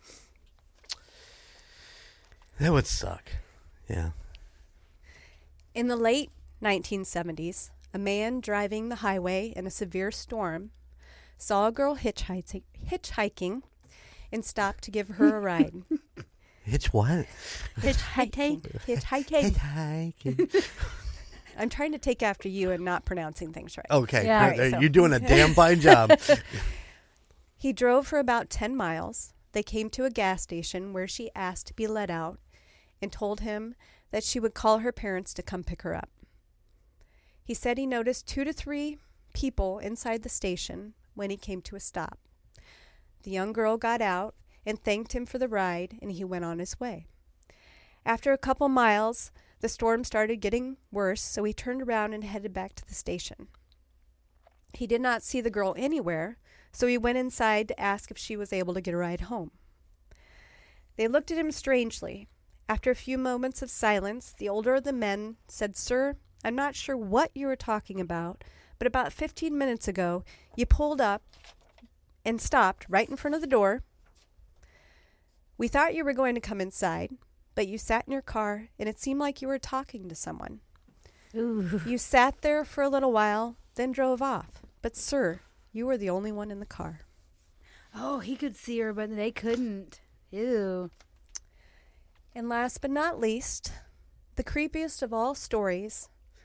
That would suck. Yeah. In the late nineteen seventies, a man driving the highway in a severe storm saw a girl hitchhiking, hitchhiking and stopped to give her a ride. Hitch what? Hitchhiking. Hitchhiking. Hitchhiking. I'm trying to take after you and not pronouncing things right. Okay. Yeah. good. Alright, so- You're doing a damn fine job. He drove for about ten miles. They came to a gas station where she asked to be let out and told him that she would call her parents to come pick her up. He said he noticed two to three people inside the station when he came to a stop. The young girl got out and thanked him for the ride, and he went on his way. After a couple miles, the storm started getting worse, so he turned around and headed back to the station. He did not see the girl anywhere, so he went inside to ask if she was able to get a ride home. They looked at him strangely. After a few moments of silence, the older of the men said, "Sir, I'm not sure what you were talking about, but about fifteen minutes ago, you pulled up and stopped right in front of the door. We thought you were going to come inside, but you sat in your car, and it seemed like you were talking to someone. Ooh. You sat there for a little while, then drove off. But, sir, you were the only one in the car." Oh, he could see her, but they couldn't. Ew. And last but not least, the creepiest of all stories,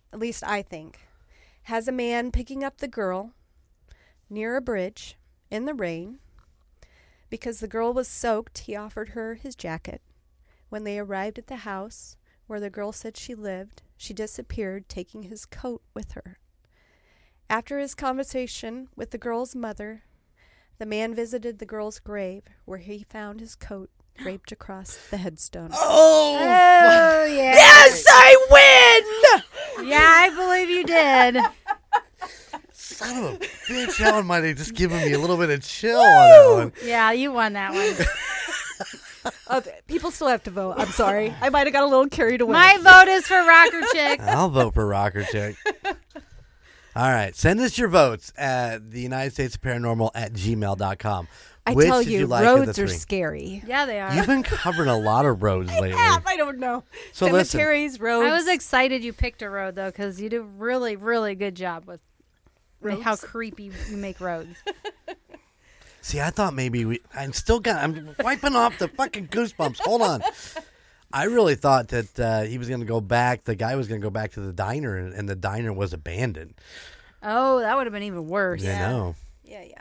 at least I think, has a man picking up the girl near a bridge in the rain. Because the girl was soaked, he offered her his jacket. When they arrived at the house where the girl said she lived, she disappeared, taking his coat with her. After his conversation with the girl's mother, the man visited the girl's grave, where he found his coat draped across the headstone. Oh, Oh, yeah. Yes, I win! Yeah, I believe you did. son of a bitch. That one might have just given me a little bit of chill on that one. Yeah, you won that one. Uh, people still have to vote. I'm sorry. I might have got a little carried away. My vote is for Rocker Chick. I'll vote for Rocker Chick. All right. Send us your votes at the United States Paranormal at gmail dot com. I Which tell did you, you like of the roads are three? scary. Yeah, they are. You've been covering a lot of roads lately. Yeah, I don't know. So listen. Cemeteries, roads. I was excited you picked a road, though, because you do a really, really good job with Roads? how creepy you make roads. See, I thought maybe we. I'm still got. I'm wiping off the fucking goosebumps. Hold on. I really thought that uh, he was going to go back. The guy was going to go back to the diner, and, and the diner was abandoned. Oh, that would have been even worse. I know. Yeah, yeah.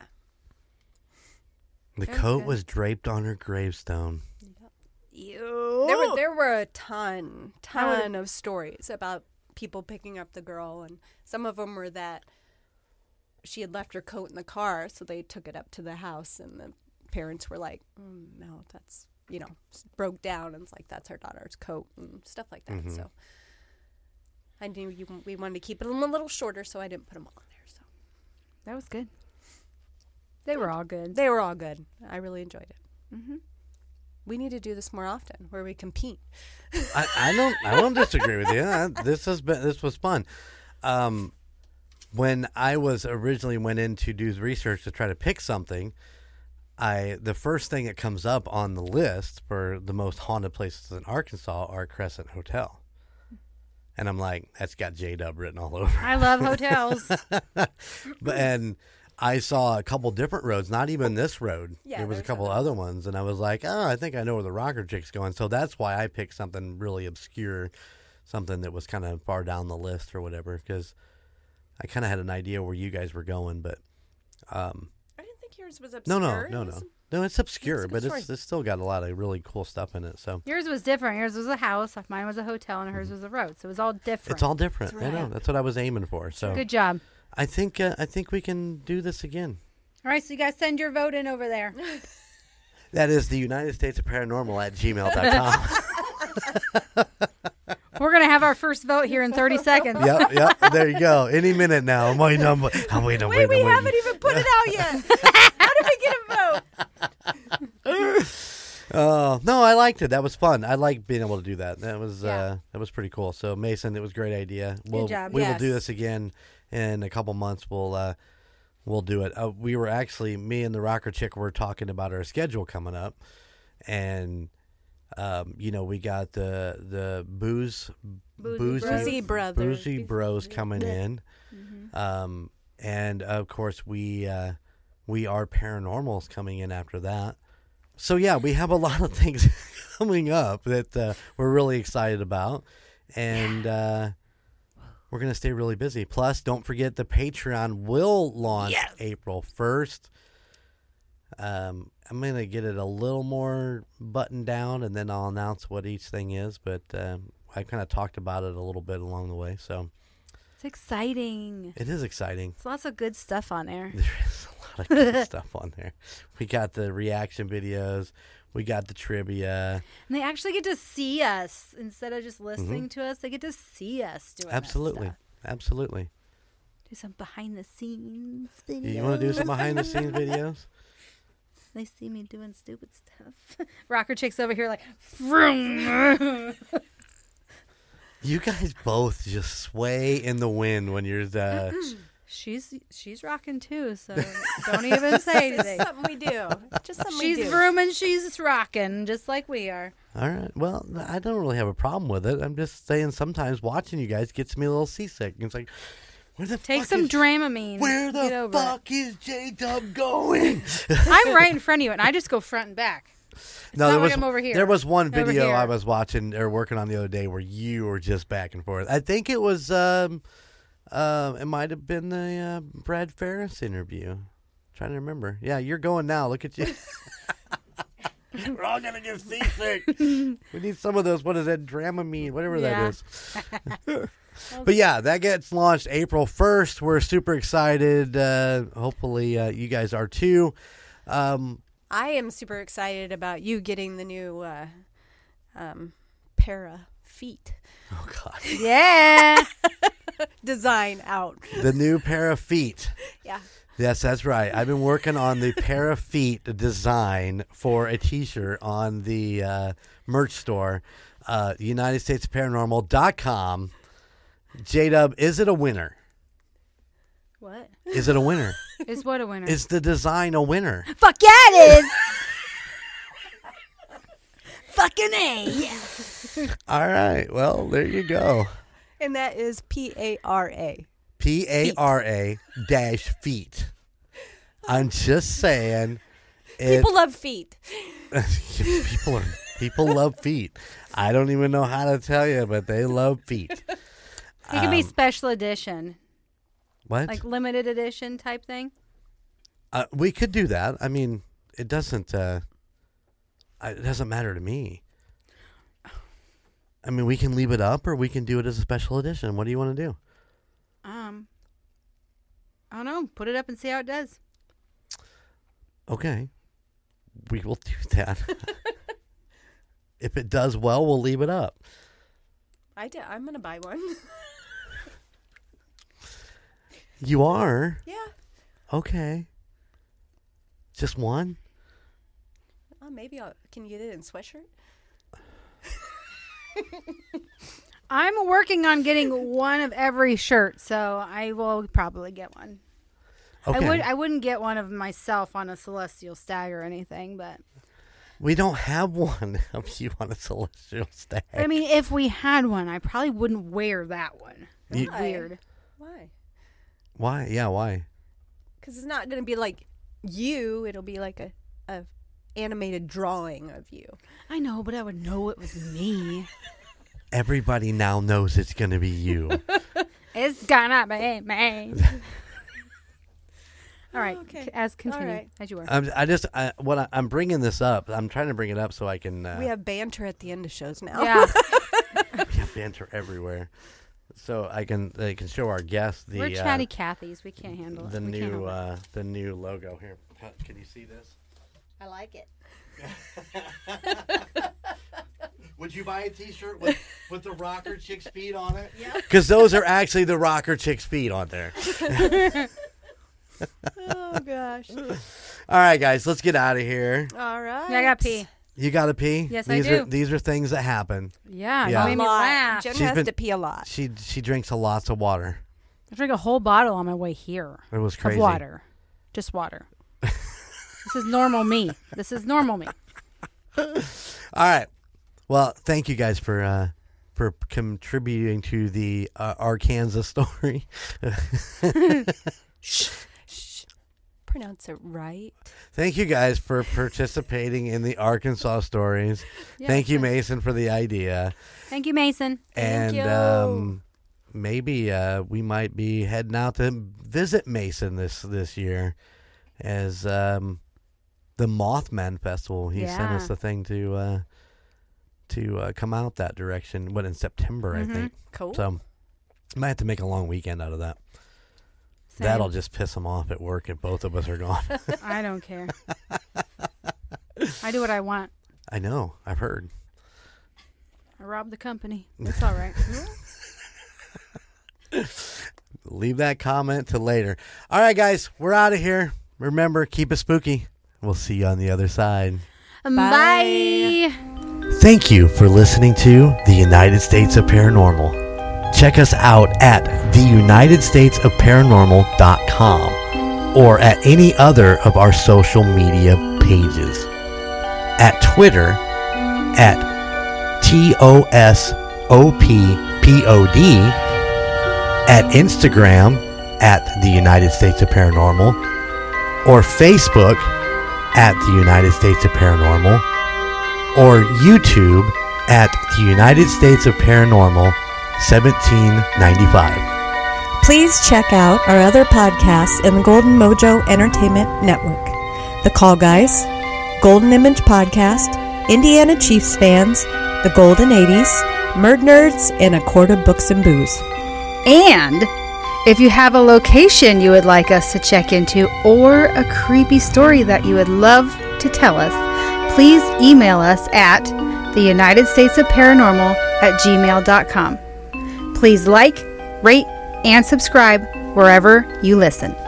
The That's coat good. was draped on her gravestone. Ew. There were there were a ton, I would've- ton of stories about people picking up the girl, and some of them were that she had left her coat in the car, so they took it up to the house, and the parents were like, mm, "No, that's you know," s- broke down, and it's like that's our daughter's coat and stuff like that. Mhm. So I knew you, we wanted to keep it a little shorter, so I didn't put them all in there. So That was good. They were all good. they were all good. I really enjoyed it. Mm-hmm. We need to do this more often, where we compete. I, I don't. I don't disagree with you. I, this has been. This was fun. Um, when I was originally went in to do research to try to pick something, I the first thing that comes up on the list for the most haunted places in Arkansas are Crescent Hotel, and I'm like, that's got J Dub written all over. I love hotels. But and I saw a couple different roads, not even this road. Yeah, there was a there's couple others. other ones, and I was like, oh, I think I know where the Rocker Chick's going. So that's why I picked something really obscure, something that was kind of far down the list or whatever, because I kind of had an idea where you guys were going, but um, I didn't think yours was no, obscure. no, It no, was- no, no, it's obscure, a good but it's story. it's still got a lot of really cool stuff in it. So Yours was different. Yours was a house. Mine was a hotel, and hers was a road. So it was all different. it's all different. That's I know right. that's what I was aiming for. So Good job. I think uh, I think we can do this again. All right, so you guys send your vote in over there. That is the United States of Paranormal at gmail dot com. We're going to have our first vote here in thirty seconds. Yep, yep. There you go. Any minute now. I'm waiting. I'm, I'm waiting. I'm Wait, waiting. we I'm haven't waiting. even put it out yet. How did we get a vote? Oh no, I liked it. That was fun. I like being able to do that. That was Yeah. uh, that was pretty cool. So Mason, it was a great idea. We'll, job. We will Yes. do this again in a couple months. We'll uh, we'll do it. Uh, we were actually me and the Rocker Chick were talking about our schedule coming up, and um, you know we got the the booze Boozy boozy Bros. Boozy brothers. boozy bros coming in. Mm-hmm. Um, and of course we uh, we are paranormals coming in after that. So yeah, we have a lot of things coming up that uh, we're really excited about, and uh, we're gonna stay really busy. Plus, don't forget the Patreon will launch April first. Um, I'm gonna get it a little more buttoned down, and then I'll announce what each thing is. But um, I kind of talked about it a little bit along the way, so It's exciting. it is exciting. There's lots of good stuff on there. There is a lot of good stuff on there. We got the reaction videos. We got the trivia. And they actually get to see us instead of just listening to us. They get to see us doing that Absolutely. stuff. Absolutely. Do some behind the scenes videos. You want to do some behind the scenes videos? They see me doing stupid stuff. Rocker Chick's over here like, vroom. You guys both just sway in the wind when you're uh, she's she's rocking too, so don't even say anything. Something we do. Just something we She's do. vrooming, she's rocking, just like we are. all right. Well, I don't really have a problem with it. I'm just saying sometimes watching you guys gets me a little seasick. It's like, where the Take fuck some is, Dramamine. Where Get the over it. fuck is J Dub going? I'm right in front of you, and I just go front and back. No, not there like was I'm over here. there was one Over video here. I was watching or working on the other day where you were just back and forth. I think it was um, uh, it might have been the uh, Brad Ferris interview. Trying to remember. Yeah, you're going now. Look at you. We're all gonna get seasick. We need some of those. What is that? Dramamine, whatever Yeah. that is. But yeah, that gets launched April first. We're super excited. Uh, hopefully, uh, you guys are too. Um, I am super excited about you getting the new uh, um, para feet oh God, Yeah. design out. the new pair of feet. Yeah. Yes, that's right. I've been working on the pair of feet design for a T-shirt on the uh, merch store, uh, United States Paranormal dot com. J-Dub, is it a winner? What? Is it a winner? Is what a winner? Is the design a winner? Fuck yeah, it is. Fucking A. Yeah. All right. Well, there you go. And that is P A R A. P A R A dash feet. I'm just saying. It, People love feet. people are people love feet. I don't even know how to tell you, but they love feet. It could be Um, special edition, What? like limited edition type thing. Uh, we could do that. I mean, it doesn't. Uh, it doesn't matter to me. I mean, we can leave it up, or we can do it as a special edition. What do you want to do? Um, I don't know. Put it up and see how it does. Okay, we will do that. If it does well, we'll leave it up. I did. I'm gonna buy one. You are Yeah. okay. Just one. Oh, maybe I can you get it in sweatshirt. I'm working on getting one of every shirt, so I will probably get one. Okay. I would. I wouldn't get one of myself on a celestial stag or anything, but We don't have one of you on a celestial stag. I mean, if we had one, I probably wouldn't wear that one. You- Why? Weird. Why? Why? Yeah, why? Because it's not gonna be like you. It'll be like a, a animated drawing of you. I know, but I would know it was me. Everybody now knows it's going to be you. It's gonna be me. All right, okay. c- as continue All right. as you were. I'm, I just, I, what I, I'm bringing this up. I'm trying to bring it up so I can. Uh, We have banter at the end of shows now. Yeah, we have banter everywhere, so I can, I can show our guests the we're uh, chatty Cathy's. We can't handle it. the We can't new, handle it. uh, the new logo here. Can you see this? I like it. Would you buy a T-shirt with, with the Rocker Chicks feet on it? Yeah. Because those are actually the Rocker Chicks feet on there. Oh gosh. All right, guys, let's get out of here. All right. Yeah, I got pee. You got to pee? Yes, I these do. Are, these are things that happen. Yeah, Yeah. you made A me lot. laugh. Jen She's has been- to pee a lot. She she drinks a lots of water. I drank a whole bottle on my way here It was crazy. of water, just water. This is normal me. This is normal me. All right. Well, thank you guys for uh, for contributing to the uh, Arkansas story. Shh. Pronounce it right. Thank you guys for participating in the Arkansas stories. Yeah, Thank you, sure. Mason, for the idea. Thank you, Mason. and you. um, maybe uh, we might be heading out to visit Mason this this year as um, the Mothman Festival. He sent us Yeah. the thing to uh, to uh, come out that direction. What, in September, Mhm. I think. Cool. So might have to make a long weekend out of that. Same. That'll just piss him off at work if both of us are gone. I don't care. I do what I want. I know. I've heard. I rob the company. It's all right. Leave that comment to later. All right, guys, we're out of here. Remember, keep it spooky. We'll see you on the other side. Bye. Thank you for listening to the United States of Paranormal. Check us out at the united states of paranormal dot com or at any other of our social media pages. At Twitter at T O S O P P O D, at Instagram at the United States of Paranormal, or Facebook at the United States of Paranormal, or YouTube at the United States of Paranormal seventeen ninety-five. Please check out our other podcasts in the Golden Mojo Entertainment Network. The Call Guys, Golden Image Podcast, Indiana Chiefs Fans, The Golden eighties, Murd Nerds, and A Quart of Books and Booze. And if you have a location you would like us to check into or a creepy story that you would love to tell us, please email us at the United States of Paranormal at gmail dot com. Please like, rate, and subscribe wherever you listen.